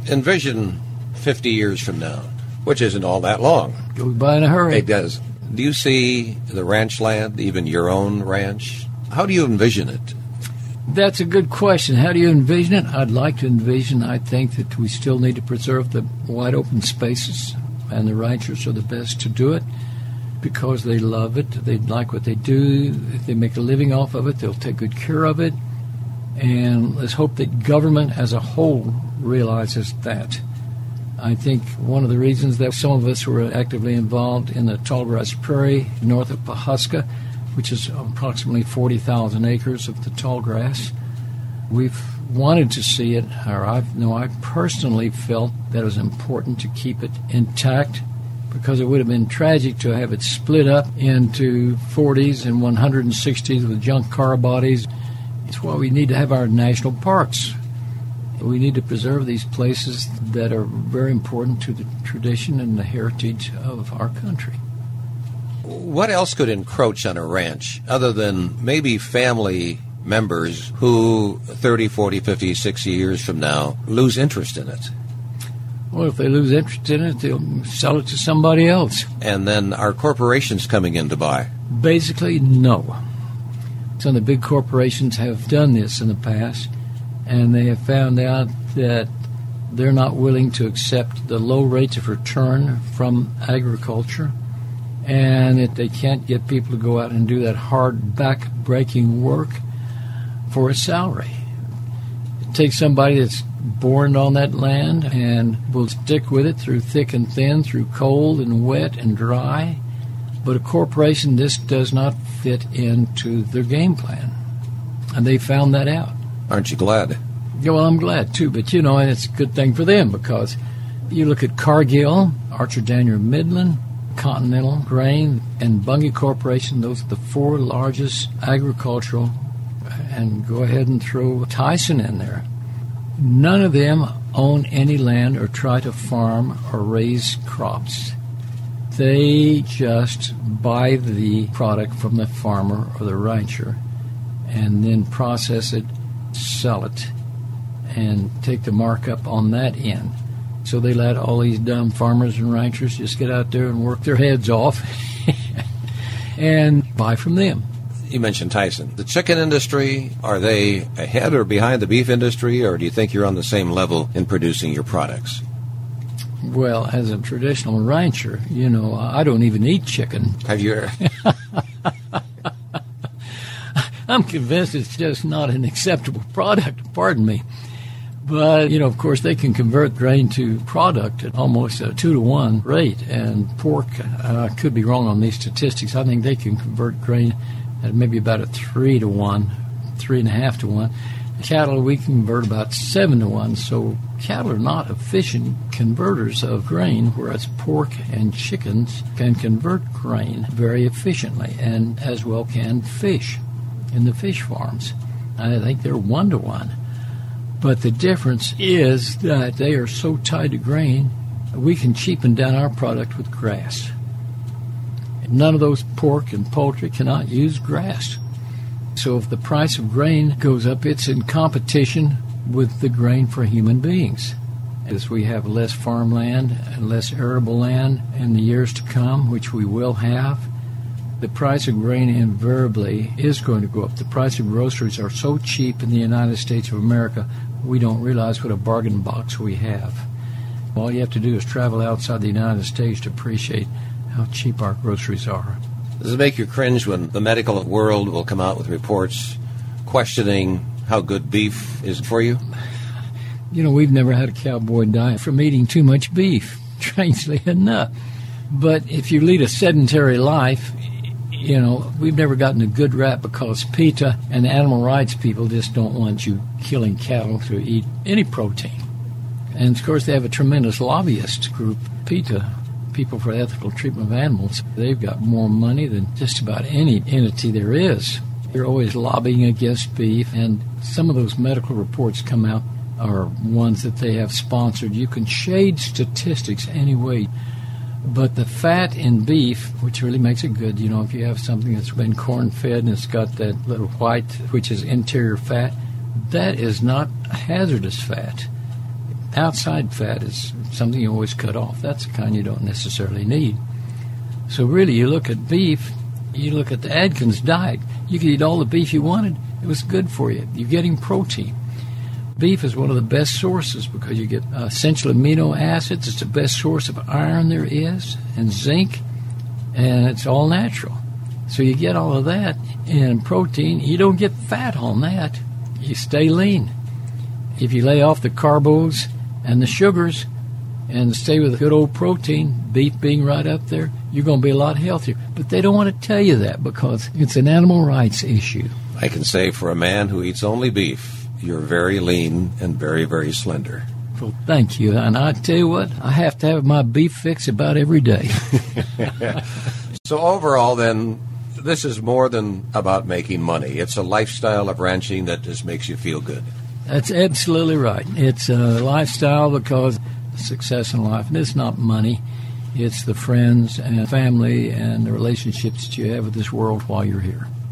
Envision 50 years from now, which isn't all that long. Goes by in a hurry. It does. Do you see the ranch land, even your own ranch? How do you envision it? That's a good question. How do you envision it? I'd like to envision, I think, that we still need to preserve the wide open spaces, and the ranchers are the best to do it because they love it. They like what they do. If they make a living off of it, they'll take good care of it. And let's hope that government as a whole realizes that. I think one of the reasons that some of us were actively involved in the Tallgrass Prairie north of Pawhuska, which is approximately 40,000 acres of the tallgrass, we've wanted to see it, or I personally felt that it was important to keep it intact because it would have been tragic to have it split up into 40s and 160s with junk car bodies. That's why we need to have our national parks. We need to preserve these places that are very important to the tradition and the heritage of our country. What else could encroach on a ranch other than maybe family members who 30, 40, 50, 60 years from now lose interest in it? Well, if they lose interest in it, they'll sell it to somebody else. And then are corporations coming in to buy? Basically, no. Some of the big corporations have done this in the past, and they have found out that they're not willing to accept the low rates of return from agriculture, and that they can't get people to go out and do that hard back-breaking work for a salary. It takes somebody that's born on that land and will stick with it through thick and thin, through cold and wet and dry. But a corporation, this does not fit into their game plan. And they found that out. Aren't you glad? Yeah, well, I'm glad, too. But, and it's a good thing for them because you look at Cargill, Archer Daniel Midland, Continental Grain, and Bunge Corporation. Those are the four largest agricultural, and go ahead and throw Tyson in there. None of them own any land or try to farm or raise crops. They just buy the product from the farmer or the rancher and then process it, sell it, and take the markup on that end. So they let all these dumb farmers and ranchers just get out there and work their heads off and buy from them. You mentioned Tyson. The chicken industry, are they ahead or behind the beef industry, or do you think you're on the same level in producing your products? Well, as a traditional rancher, I don't even eat chicken. Have you? I'm convinced it's just not an acceptable product, pardon me. But, of course, they can convert grain to product at almost a 2-to-1 rate. And pork, I could be wrong on these statistics, I think they can convert grain at maybe about a 3-to-1, 3.5-to-1. Cattle, we convert about 7-to-1. So cattle are not efficient converters of grain, whereas pork and chickens can convert grain very efficiently, and as well can fish in the fish farms. I think they're 1-to-1. But the difference is that they are so tied to grain, we can cheapen down our product with grass. None of those pork and poultry cannot use grass. So if the price of grain goes up, it's in competition with the grain for human beings. As we have less farmland and less arable land in the years to come, which we will have, the price of grain invariably is going to go up. The price of groceries are so cheap in the United States of America, we don't realize what a bargain box we have. All you have to do is travel outside the United States to appreciate how cheap our groceries are. Does it make you cringe when the medical world will come out with reports questioning how good beef is for you? We've never had a cowboy die from eating too much beef, strangely enough. But if you lead a sedentary life, we've never gotten a good rap because PETA and the animal rights people just don't want you killing cattle to eat any protein. And, of course, they have a tremendous lobbyist group, PETA, People for Ethical Treatment of Animals. They've got more money than just about any entity there is. They're always lobbying against beef, and some of those medical reports come out are ones that they have sponsored. You can shade statistics any way, but the fat in beef, which really makes it good, if you have something that's been corn-fed and it's got that little white, which is interior fat, that is not hazardous fat. outside fat is something you always cut off. That's the kind you don't necessarily need. So really, you look at beef, you look at the Atkins diet. You could eat all the beef you wanted. It was good for you. You're getting protein. Beef is one of the best sources because you get essential amino acids. It's the best source of iron there is, and zinc, and it's all natural. So you get all of that, and protein, you don't get fat on that. You stay lean. If you lay off the carbos and the sugars and stay with good old protein, beef being right up there, you're going to be a lot healthier. But they don't want to tell you that because it's an animal rights issue. I can say for a man who eats only beef, you're very lean and very, very slender. Well, thank you. And I tell you what, I have to have my beef fix about every day. So overall, then, this is more than about making money. It's a lifestyle of ranching that just makes you feel good. That's absolutely right. It's a lifestyle because success in life, and it's not money. It's the friends and family and the relationships that you have with this world while you're here.